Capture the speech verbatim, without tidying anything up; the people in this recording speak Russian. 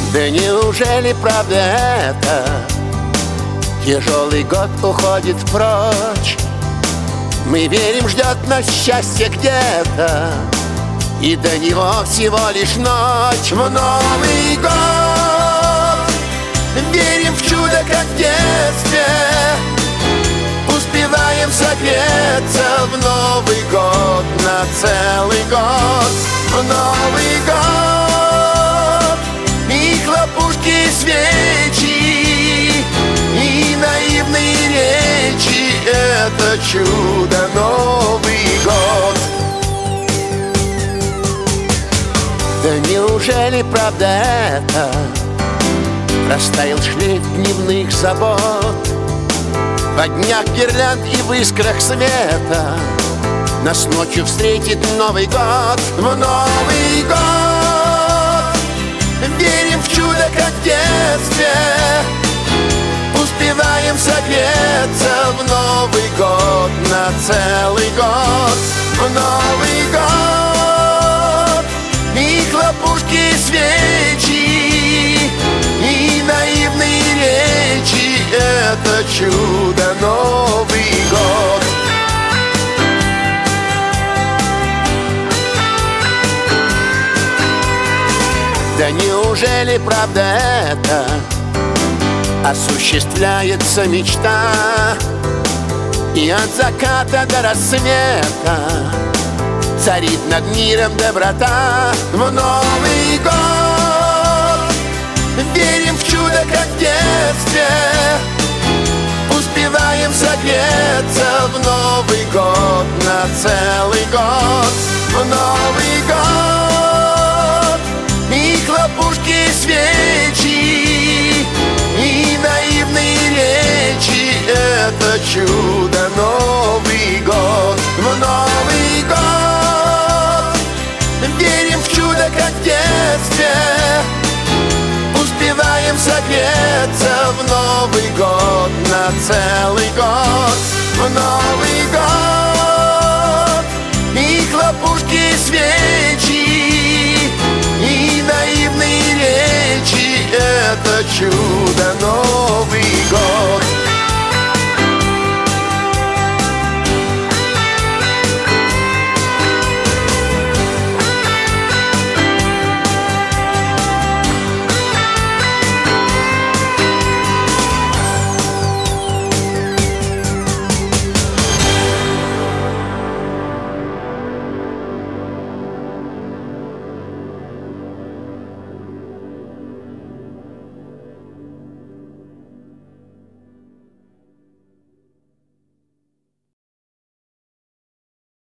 Да неужели правда это? Тяжелый год уходит прочь. Мы верим, ждет нас счастье где-то, и до него всего лишь ночь. В Новый год верим в чудо, как в детстве. Успеваем согреться в Новый год на целый год. В Новый год и хлопушки, и свечи, и наивные речи — это чудо Новый год. Да неужели правда это? Растаял шлейф дневных забот, во днях гирлянд и в искрах света нас ночью встретит Новый год. В Новый год верим в чудо, как в детстве. Успеваем согреться в Новый год на целый год. В Новый год и хлопушки, и свечи, и наивные речи — это чудо Новый год. Да неужели правда это? Осуществляется мечта, и от заката до рассвета царит над миром доброта. В Новый год верим в чудо, как в детстве. Успеваем согреться в Новый год на целый год. В Новый год и хлопушки, и свечи, и наивные речи — это чудо Новый год. В Новый год верим в чудо, как в детстве. Успеваем согреться в Новый год на целый год. В Новый год и хлопушки,